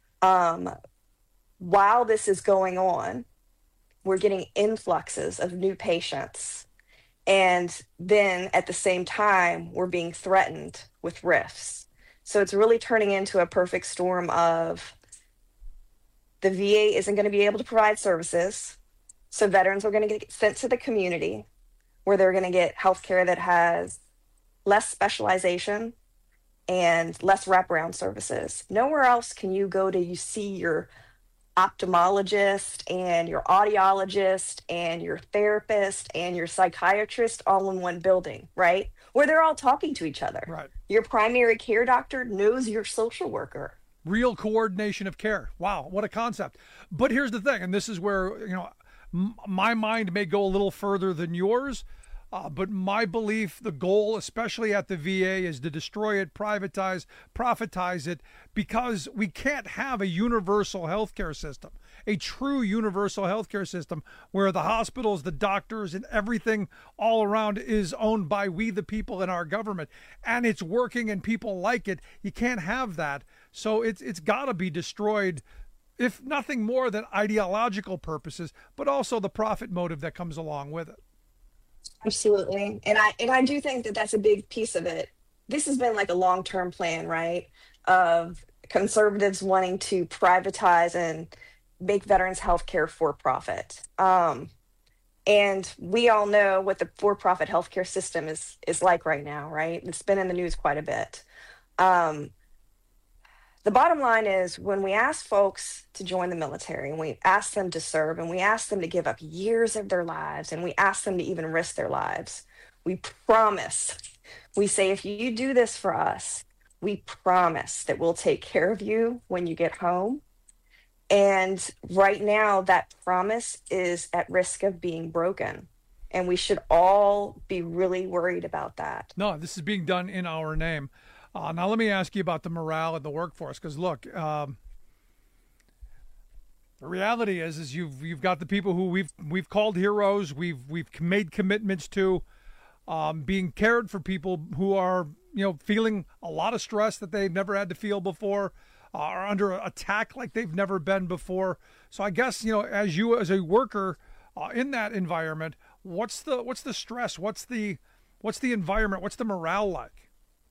While this is going on, we're getting influxes of new patients. And then at the same time, we're being threatened with rifts. So it's really turning into a perfect storm of the VA isn't going to be able to provide services. So veterans are going to get sent to the community where they're going to get healthcare that has less specialization and less wraparound services. Nowhere else can you go to see your ophthalmologist and your audiologist and your therapist and your psychiatrist all in one building, right? Where they're all talking to each other. Right. Your primary care doctor knows your social worker. Real coordination of care. Wow, what a concept. But here's the thing, and this is where, my mind may go a little further than yours. But my belief, the goal, especially at the VA, is to destroy it, privatize, profitize it, because we can't have a universal healthcare system, a true universal healthcare system where the hospitals, the doctors, and everything all around is owned by we, the people, in our government, and it's working and people like it. You can't have that. So it's got to be destroyed, if nothing more than ideological purposes, but also the profit motive that comes along with it. Absolutely. And I do think that that's a big piece of it. This has been like a long-term plan, right? Of conservatives wanting to privatize and make veterans healthcare for profit. And we all know what the for-profit healthcare system is like right now, right? It's been in the news quite a bit. The the bottom line is when we ask folks to join the military and we ask them to serve and we ask them to give up years of their lives and we ask them to even risk their lives, we promise, we say, if you do this for us, we promise that we'll take care of you when you get home. And right now, that promise is at risk of being broken. And we should all be really worried about that. No, this is being done in our name. Now, let me ask you about the morale of the workforce, because look, the reality is you've got the people who we've called heroes. We've made commitments to being cared for, people who are feeling a lot of stress that they've never had to feel before, are under attack like they've never been before. So I guess as a worker in that environment, what's the stress? What's the environment? What's the morale like?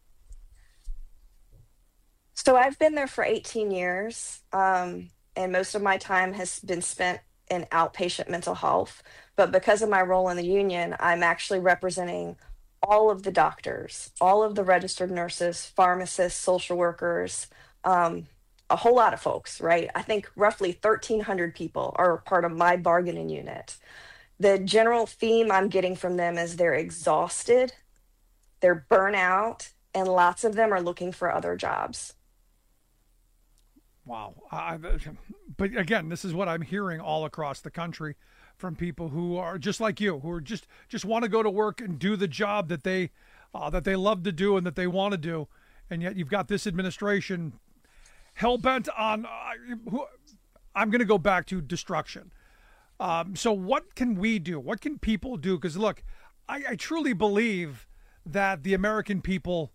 So I've been there for 18 years, and most of my time has been spent in outpatient mental health. But because of my role in the union, I'm actually representing all of the doctors, all of the registered nurses, pharmacists, social workers, a whole lot of folks, right? I think roughly 1,300 people are part of my bargaining unit. The general theme I'm getting from them is they're exhausted, they're burnout, and lots of them are looking for other jobs. Wow. But again, this is what I'm hearing all across the country from people who are just like you, who are just want to go to work and do the job that they love to do and that they want to do. And yet you've got this administration hell-bent on, I'm going to go back to destruction. So what can we do? What can people do? Because look, I truly believe that the American people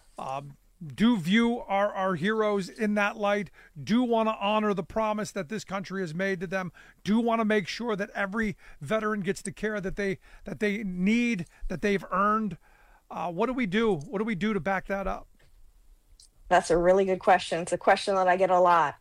do view our heroes in that light, do want to honor the promise that this country has made to them, do want to make sure that every veteran gets the care that they need, that they've earned. What do we do? What do we do to back that up? That's a really good question. It's a question that I get a lot.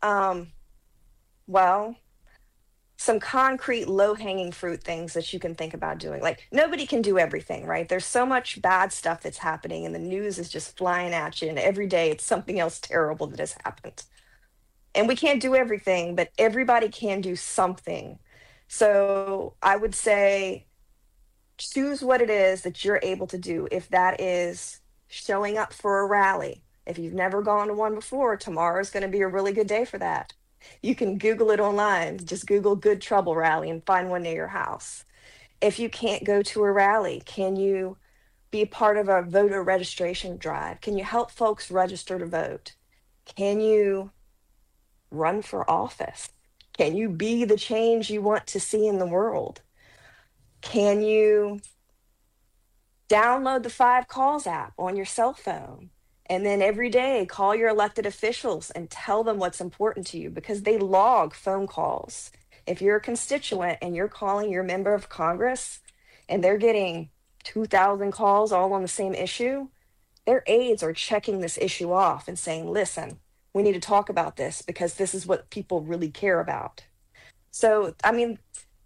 Well, some concrete low-hanging fruit things that you can think about doing. Like, nobody can do everything, right? There's so much bad stuff that's happening and the news is just flying at you, and every day it's something else terrible that has happened. And we can't do everything, but everybody can do something. So I would say choose what it is that you're able to do. If that is showing up for a rally, if you've never gone to one before, tomorrow is going to be a really good day for that. You can Google it online. Just Google Good Trouble Rally and find one near your house. If you can't go to a rally, can you be part of a voter registration drive? Can you help folks register to vote? Can you run for office? Can you be the change you want to see in the world? Can you download the 5 Calls app on your cell phone? And then every day, call your elected officials and tell them what's important to you, because they log phone calls. If you're a constituent and you're calling your member of Congress and they're getting 2,000 calls all on the same issue, their aides are checking this issue off and saying, listen, we need to talk about this because this is what people really care about. So, I mean,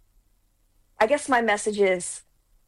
I guess my message is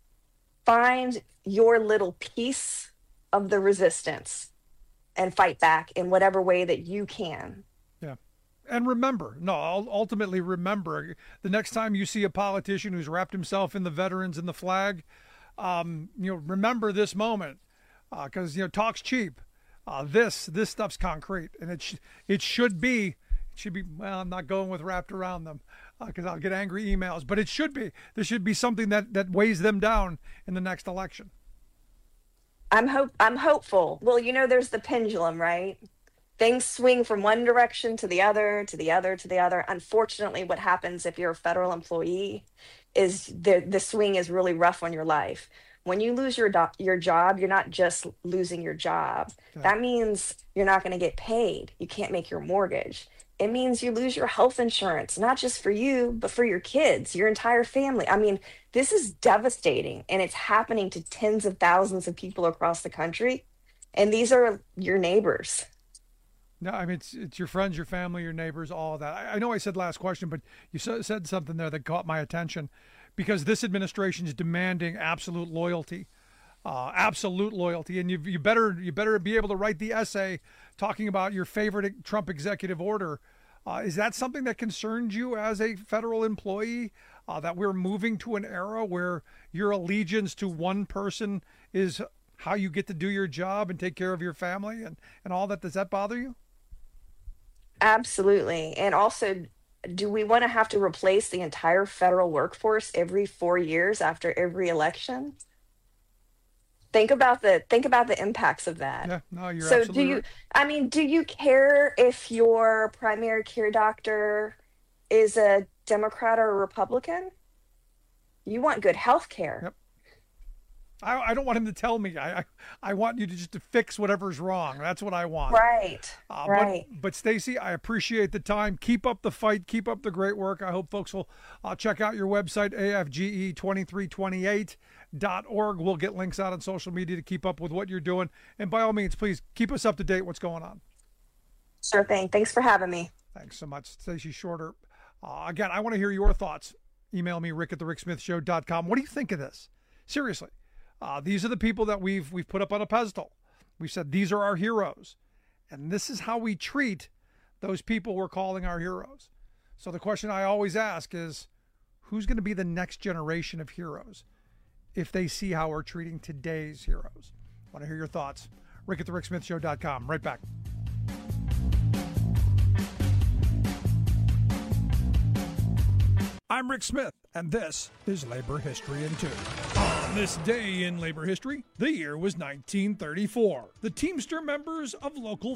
find your little piece of the resistance and fight back in whatever way that you can. Yeah. And remember, ultimately remember, the next time you see a politician who's wrapped himself in the veterans and the flag, remember this moment, because, talk's cheap. This stuff's concrete, and it should be, well, I'm not going with wrapped around them because I'll get angry emails, but this should be something that weighs them down in the next election. I'm hopeful. Well, there's the pendulum, right? Things swing from one direction to the other, to the other, to the other. Unfortunately, what happens if you're a federal employee is the swing is really rough on your life. When you lose your job, you're not just losing your job. Okay. That means you're not going to get paid. You can't make your mortgage. It means you lose your health insurance, not just for you, but for your kids, your entire family. I mean, this is devastating, and it's happening to tens of thousands of people across the country. And these are your neighbors. No, I mean, it's your friends, your family, your neighbors, all of that. I know I said last question, but you said something there that caught my attention, because this administration is demanding absolute loyalty. absolute loyalty, and you better be able to write the essay talking about your favorite Trump executive order. Is that something that concerns you as a federal employee, that we're moving to an era where your allegiance to one person is how you get to do your job and take care of your family and all that? Does that bother you? Absolutely. And also, do we want to have to replace the entire federal workforce every 4 years after every election? Think about the impacts of that. Yeah, no, you're so absolutely right. do you care if your primary care doctor is a Democrat or a Republican? You want good health care. Yep. I don't want him to tell me. I want you to just to fix whatever's wrong. That's what I want. Right. Right. But Stacey, I appreciate the time. Keep up the fight. Keep up the great work. I hope folks will check out your website, afge2328.org. We'll get links out on social media to keep up with what you're doing. And by all means, please keep us up to date what's going on. Sure thing. Thanks for having me. Thanks so much, Stacey Shorter. Again, I want to hear your thoughts. Email me, rick@thericksmithshow.com. What do you think of this? Seriously. These are the people that we've put up on a pedestal. We've said these are our heroes. And this is how we treat those people we're calling our heroes. So the question I always ask is, who's going to be the next generation of heroes if they see how we're treating today's heroes? I want to hear your thoughts. rick@thericksmithshow.com. Right back. I'm Rick Smith, and this is Labor History in 2. On this day in labor history, the year was 1934. The Teamster members of Local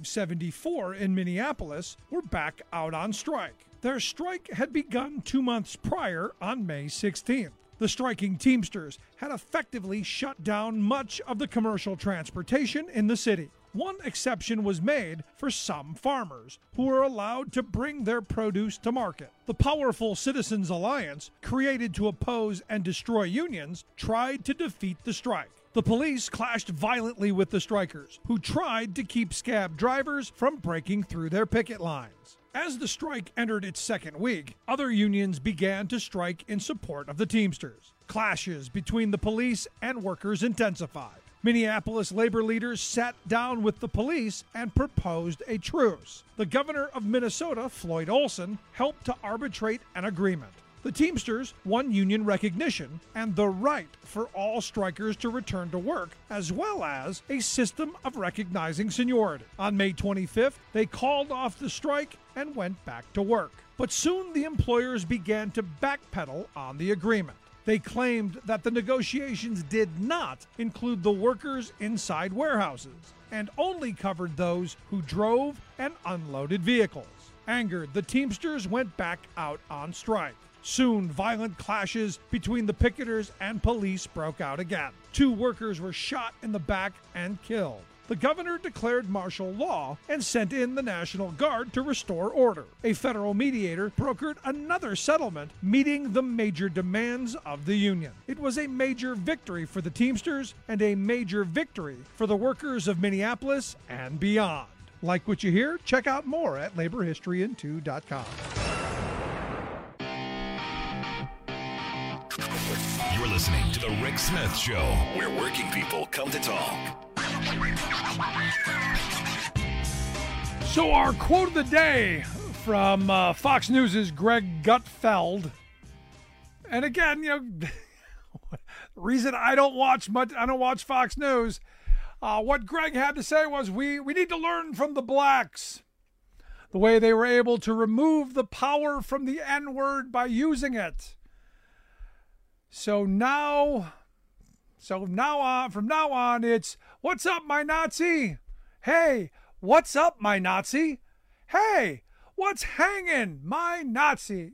574 in Minneapolis were back out on strike. Their strike had begun 2 months prior on May 16th. The striking Teamsters had effectively shut down much of the commercial transportation in the city. One exception was made for some farmers who were allowed to bring their produce to market. The powerful Citizens Alliance, created to oppose and destroy unions, tried to defeat the strike. The police clashed violently with the strikers, who tried to keep scab drivers from breaking through their picket lines. As the strike entered its second week, other unions began to strike in support of the Teamsters. Clashes between the police and workers intensified. Minneapolis labor leaders sat down with the police and proposed a truce. The governor of Minnesota, Floyd Olson, helped to arbitrate an agreement. The Teamsters won union recognition and the right for all strikers to return to work, as well as a system of recognizing seniority. On May 25th, they called off the strike and went back to work. But soon the employers began to backpedal on the agreement. They claimed that the negotiations did not include the workers inside warehouses and only covered those who drove and unloaded vehicles. Angered, the Teamsters went back out on strike. Soon, violent clashes between the picketers and police broke out again. 2 workers were shot in the back and killed. The governor declared martial law and sent in the National Guard to restore order. A federal mediator brokered another settlement meeting the major demands of the union. It was a major victory for the Teamsters and a major victory for the workers of Minneapolis and beyond. Like what you hear? Check out more at laborhistoryin2.com. You're listening to The Rick Smith Show, where working people come to talk. So our quote of the day from Fox News' Greg Gutfeld. And again, the reason I don't watch Fox News. What Greg had to say was we need to learn from the blacks. The way they were able to remove the power from the N-word by using it. From now on, it's, what's up, my Nazi? Hey, what's up, my Nazi? Hey, what's hanging, my Nazi?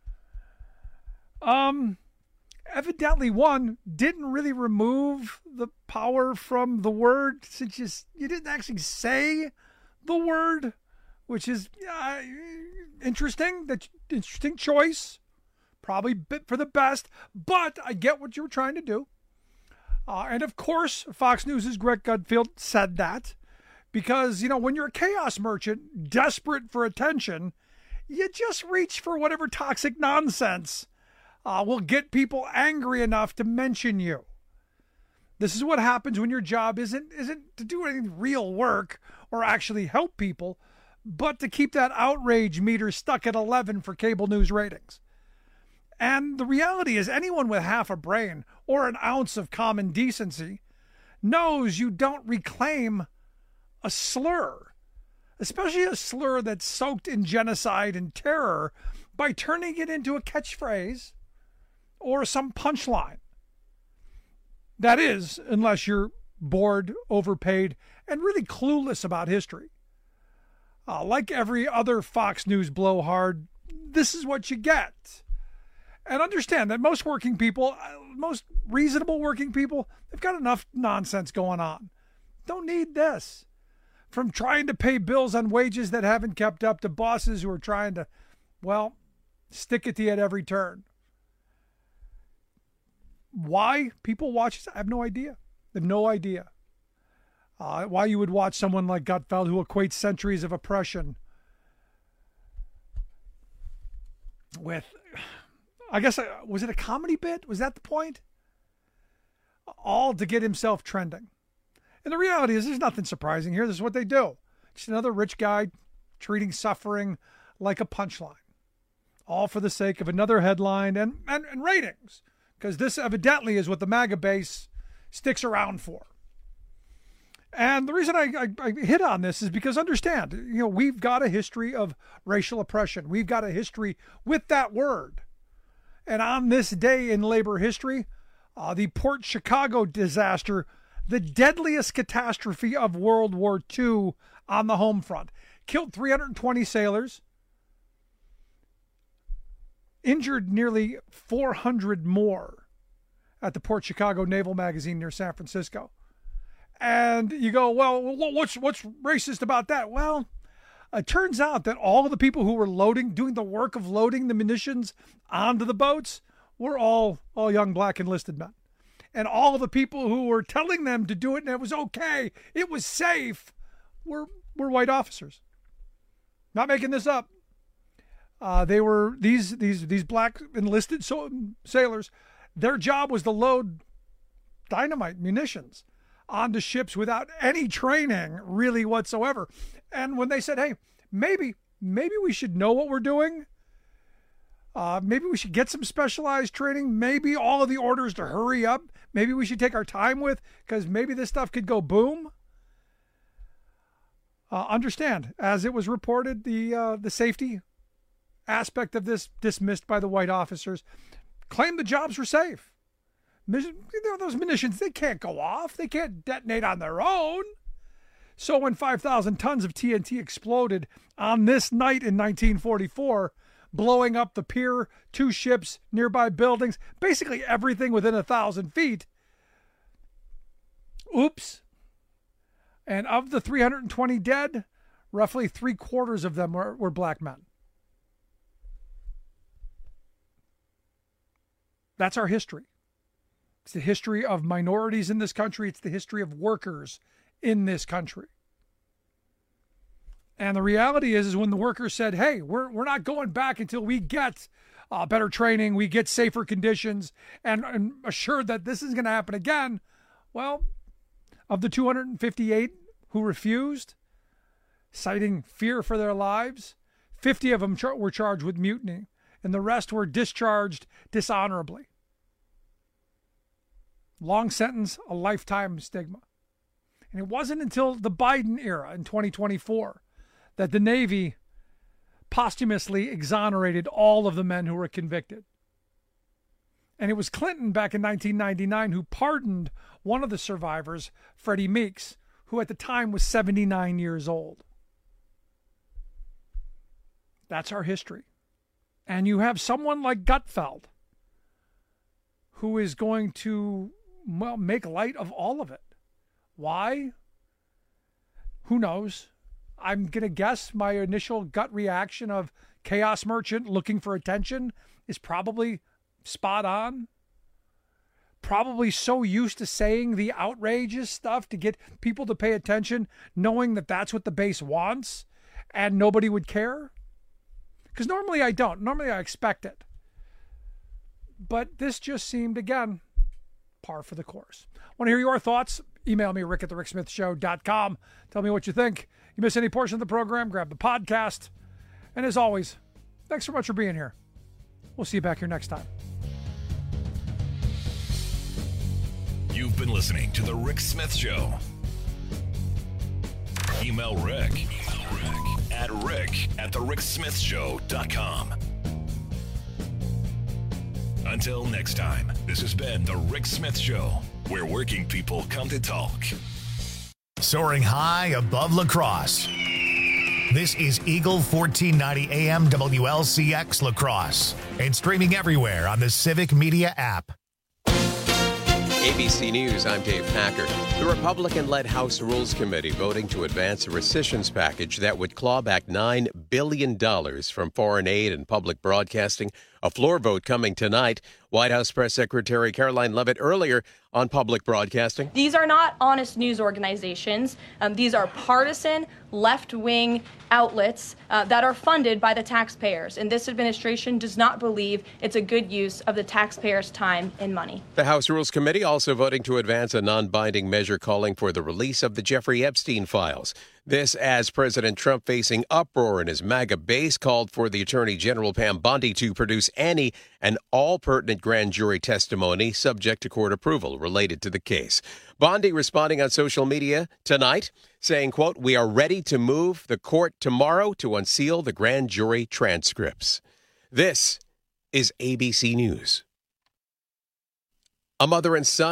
Evidently, one didn't really remove the power from the word, since you didn't actually say the word, which is interesting. That's interesting choice. Probably bit for the best, but I get what you were trying to do. And of course, Fox News' Greg Gutfeld said that because, when you're a chaos merchant, desperate for attention, you just reach for whatever toxic nonsense will get people angry enough to mention you. This is what happens when your job isn't to do any real work or actually help people, but to keep that outrage meter stuck at 11 for cable news ratings. And the reality is anyone with half a brain or an ounce of common decency knows you don't reclaim a slur, especially a slur that's soaked in genocide and terror, by turning it into a catchphrase or some punchline. That is, unless you're bored, overpaid, and really clueless about history. Like every other Fox News blowhard, this is what you get. And understand that most working people, most reasonable working people, they've got enough nonsense going on. Don't need this. From trying to pay bills on wages that haven't kept up to bosses who are trying to, well, stick it to you at every turn. Why people watch this, I have no idea. I have no idea. Why you would watch someone like Gutfeld, who equates centuries of oppression with, I guess, was it a comedy bit? Was that the point? All to get himself trending. And the reality is there's nothing surprising here. This is what they do. Just another rich guy treating suffering like a punchline. All for the sake of another headline and ratings. Because this evidently is what the MAGA base sticks around for. And the reason I hit on this is because, understand, we've got a history of racial oppression. We've got a history with that word. And on this day in labor history, the Port Chicago disaster, the deadliest catastrophe of World War II on the home front, killed 320 sailors, injured nearly 400 more at the Port Chicago Naval Magazine near San Francisco. And you go, well, what's racist about that? Well, it turns out that all of the people who were doing the work of loading the munitions onto the boats were all young black enlisted men. And all of the people who were telling them to do it and it was okay, it was safe, were white officers. Not making this up. They were these black enlisted sailors. Their job was to load dynamite munitions onto ships without any training really whatsoever. And when they said, hey, maybe we should know what we're doing. Maybe we should get some specialized training. Maybe all of the orders to hurry up, maybe we should take our time with, because maybe this stuff could go boom. Understand, as it was reported, the safety aspect of this dismissed by the white officers, claimed the jobs were safe. Those munitions, they can't go off. They can't detonate on their own. So when 5,000 tons of TNT exploded on this night in 1944, blowing up the pier, 2 ships, nearby buildings, basically everything within 1,000 feet. Oops. And of the 320 dead, roughly 3/4 of them were black men. That's our history. It's the history of minorities in this country. It's the history of workers in this country. And the reality is when the workers said, hey, we're not going back until we get better training, we get safer conditions, and assured that this is going to happen again. Well, of the 258 who refused, citing fear for their lives, 50 of them were charged with mutiny, and the rest were discharged dishonorably. Long sentence, a lifetime stigma. And it wasn't until the Biden era in 2024 that the Navy posthumously exonerated all of the men who were convicted. And it was Clinton back in 1999 who pardoned one of the survivors, Freddie Meeks, who at the time was 79 years old. That's our history. And you have someone like Gutfeld who is going to, well, make light of all of it. Why? Who knows? I'm going to guess my initial gut reaction of chaos merchant looking for attention is probably spot on. Probably so used to saying the outrageous stuff to get people to pay attention, knowing that that's what the base wants and nobody would care. Because normally I don't. Normally I expect it. But this just seemed, again, par for the course. Want to hear your thoughts? Email me, rick@thericksmithshow.com. Tell me what you think. You miss any portion of the program, grab the podcast. And as always, thanks so much for being here. We'll see you back here next time. You've been listening to The Rick Smith Show. Email Rick at rick@thericksmithshow.com. Until next time, this has been The Rick Smith Show, where working people come to talk. Soaring high above La Crosse. This is Eagle 1490 AM WLCX La Crosse and streaming everywhere on the Civic Media app. ABC News, I'm Dave Packer. The Republican-led House Rules Committee voting to advance a rescissions package that would claw back $9 billion from foreign aid and public broadcasting. A floor vote coming tonight. White House Press Secretary Caroline Leavitt earlier on public broadcasting. These are not honest news organizations. These are partisan, left-wing outlets that are funded by the taxpayers. And this administration does not believe it's a good use of the taxpayers' time and money. The House Rules Committee also voting to advance a non-binding measure calling for the release of the Jeffrey Epstein files. This as President Trump, facing uproar in his MAGA base, called for the Attorney General Pam Bondi to produce any and all pertinent grand jury testimony subject to court approval related to the case. Bondi responding on social media tonight, saying, quote, "We are ready to move the court tomorrow to unseal the grand jury transcripts." This is ABC News. A mother and son